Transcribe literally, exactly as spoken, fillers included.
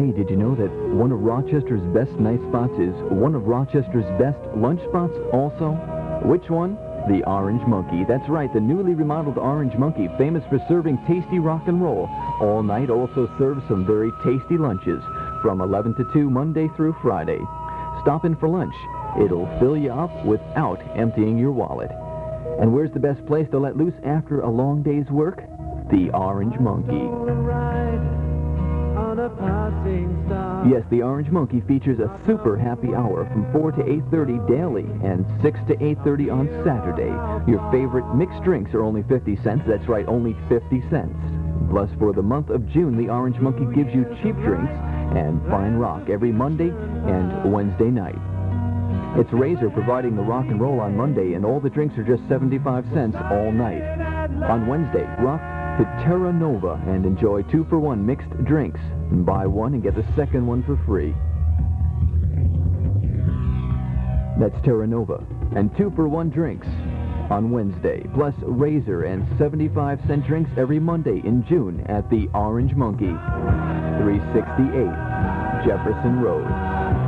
Hey, did you know that one of Rochester's best night spots is one of Rochester's best lunch spots also? Which one? The Orange Monkey. That's right, the newly remodeled Orange Monkey, famous for serving tasty rock and roll. All night also serves some very tasty lunches from eleven to two Monday through Friday. Stop in for lunch. It'll fill you up without emptying your wallet. And where's the best place to let loose after a long day's work? The Orange Monkey. Yes, the Orange Monkey features a super happy hour from four to eight thirty daily and six to eight thirty on Saturday. Your favorite mixed drinks are only fifty cents. That's right, only fifty cents. Plus, for the month of June, the Orange Monkey gives you cheap drinks and fine rock every Monday and Wednesday night. It's Razor providing the rock and roll on Monday, and all the drinks are just seventy-five cents all night. On Wednesday, rock to Terra Nova and enjoy two for one mixed drinks. Buy one and get the second one for free. That's Terra Nova and two for one drinks on Wednesday, plus Razor and seventy-five cent drinks every Monday in June at the Orange Monkey, three sixty-eight Jefferson Road.